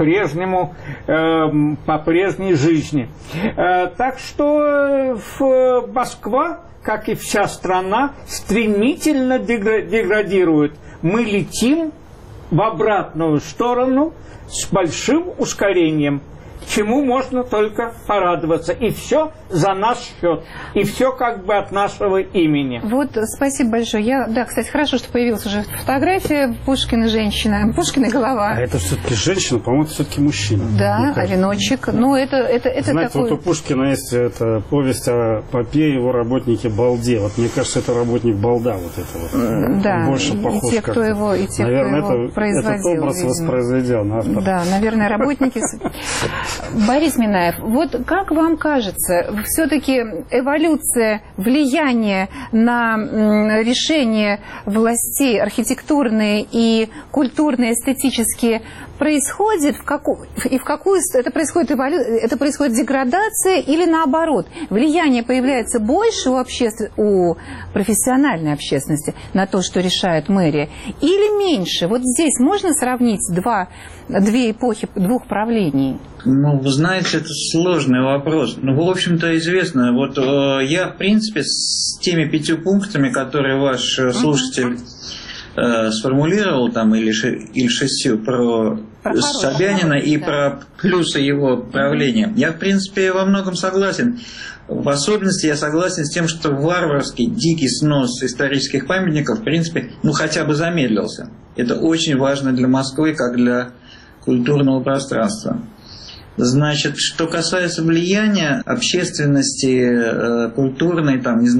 прежней жизни. Так что Москва, как и вся страна, стремительно деградирует. Мы летим в обратную сторону с большим ускорением, чему можно только порадоваться. И все за наш счет. И все как бы от нашего имени. Вот, спасибо большое. Кстати, хорошо, что появилась уже фотография Пушкина женщина, Пушкина голова. А это все-таки женщина, по-моему, это все-таки мужчина. Да, веночек. Это знаете, такой... вот у Пушкина есть эта повесть о попе, его работнике Балде. Вот мне кажется, это работник Балда вот этого. Да, больше похож, и те, кто его производил. Этот образ воспроизведен автор. Да, наверное, работники... Борис Минаев, вот как вам кажется, все-таки эволюция влияния на решения властей архитектурные и культурные, эстетические происходит, это происходит деградация или наоборот? Влияние появляется больше у профессиональной общественности на то, что решает мэрия, или меньше? Вот здесь можно сравнить две эпохи двух правлений? Вы знаете, это сложный вопрос. В общем-то, известно. Вот я, в принципе, с теми 5 пунктами, которые ваш слушатель сформулировал, или 6 про Собянина и про плюсы его правления, я, в принципе, во многом согласен. В особенности я согласен с тем, что варварский, дикий снос исторических памятников, в принципе, хотя бы замедлился. Это очень важно для Москвы, как для культурного пространства. Значит, что касается влияния общественности, культурной,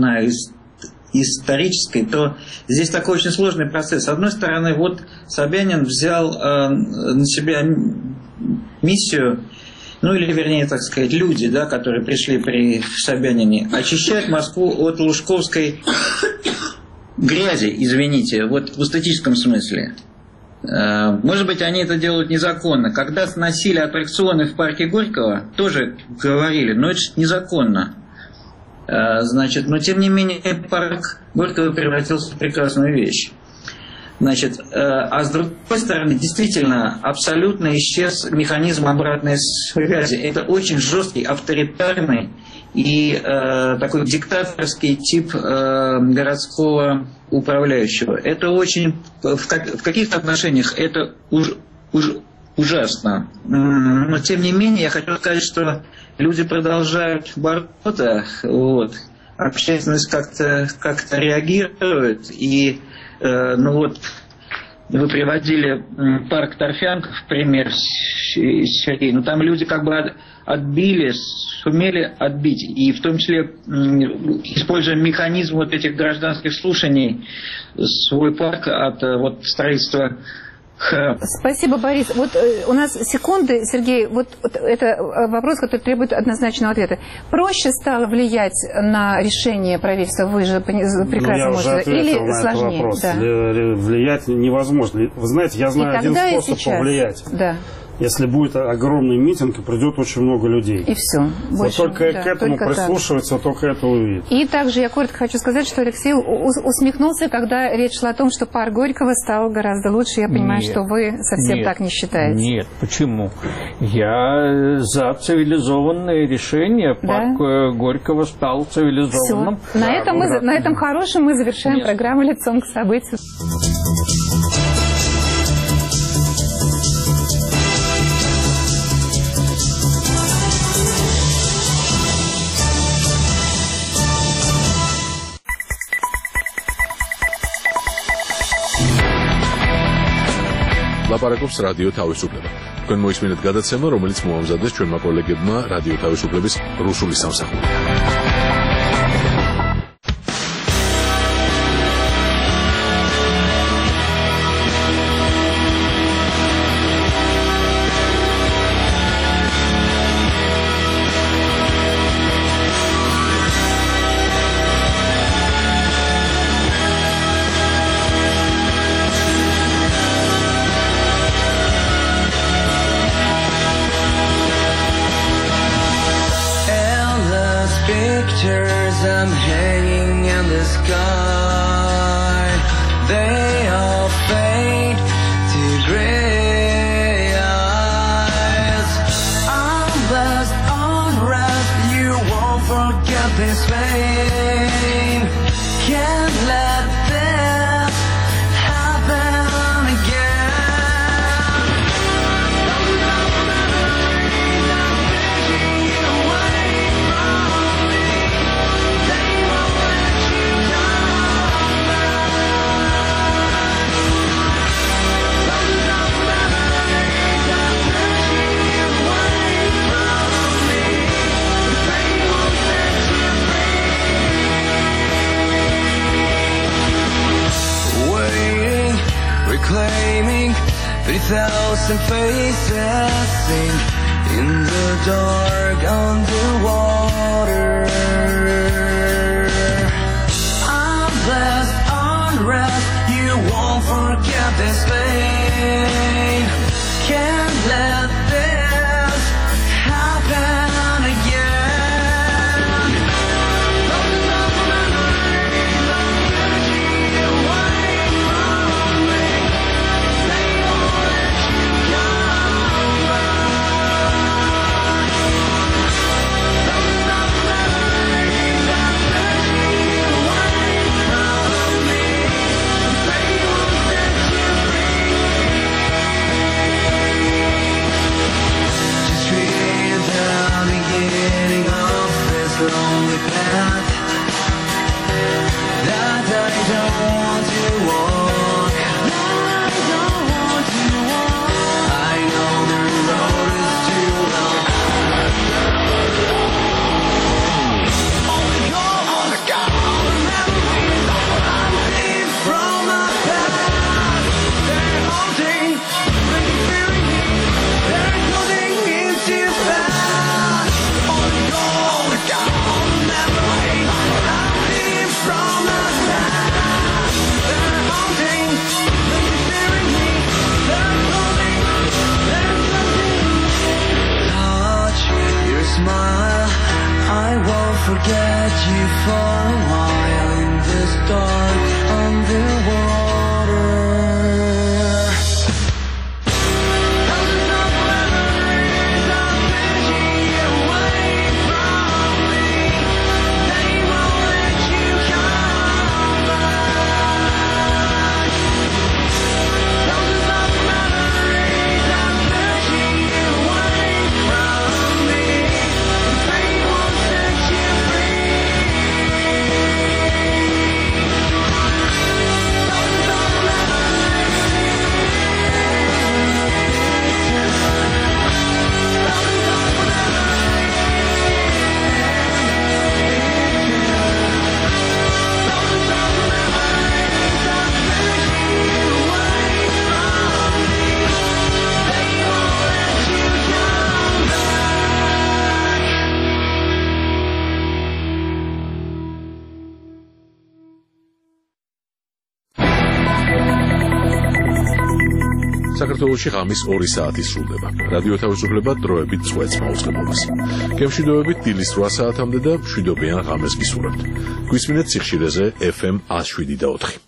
исторической, то здесь такой очень сложный процесс. С одной стороны, вот Собянин взял на себя миссию, или вернее, так сказать, люди, которые пришли при Собянине, очищать Москву от лужковской грязи, извините, вот в эстетическом смысле. Может быть, они это делают незаконно. Когда сносили аттракционы в парке Горького, тоже говорили, но это незаконно. Значит, но тем не менее парк Горького превратился в прекрасную вещь. Значит, а с другой стороны, действительно, абсолютно исчез механизм обратной связи. Это очень жесткий, авторитарный и такой диктаторский тип городского управляющего. Это очень, в каких-то отношениях это ужасно. Но тем не менее, я хочу сказать, что люди продолжают бороться, общественность как-то реагирует, и вы приводили парк Торфянка в пример, Сергей, там люди сумели отбить, и в том числе, используя механизм этих гражданских слушаний, свой парк от строительства. Спасибо, Борис. У нас секунды, Сергей, это вопрос, который требует однозначного ответа. Проще стало влиять на решение правительства, вы же прекрасно можете, или сложнее? Вопрос. Да. Влиять невозможно. Вы знаете, я знаю один способ повлиять. Да. Если будет огромный митинг, и придет очень много людей. И все. Больше, только к этому прислушиваться, только это увидит. И также я коротко хочу сказать, что Алексей усмехнулся, когда речь шла о том, что парк Горького стал гораздо лучше. Я понимаю, что вы совсем так не считаете. Нет, почему? Я за цивилизованные решения. Парк Горького стал цивилизованным. Все. На этом хорошем мы завершаем программу «Лицом к событию». ლაპარაკობს რადიო თავისუფლება. თქვენ მოისმინეთ გადაცემა, რომელიც მოამზადეს ჩვენმა კოლეგებმა რადიო თავისუფლების რუსული სამსახურიდან. Pictures I'm hanging in the sky, they all fade to gray eyes. Unless unrest, you won't forget this pain. Can't let this happen again. Reclaiming 3,000 faces sink in the dark underwater. Unless unrest, you won't forget this pain. Can't let this happen again. Lonely path that I don't want to walk. I don't want to walk. I know the road is too long. Oh my God, memories I live from my past. They're haunting, when you feel me, there's nothing into fast. Oh my God. Smile, I won't forget you for a while in this dark underwater. Thousands of memories are fishing away from me. They won't let you come back. Thousands of memories are fishing away from me. საქართველოში ღამის 2 საათი სრულდება. რადიო თავისუფლება დროებით წვეთს მაუწყებლობას. გემშვიდობებით დილის 8 საათამდე და მშვიდობიან ღამეს გისურვებთ. გვისმინეთ სიხშირეზე FM 107.4.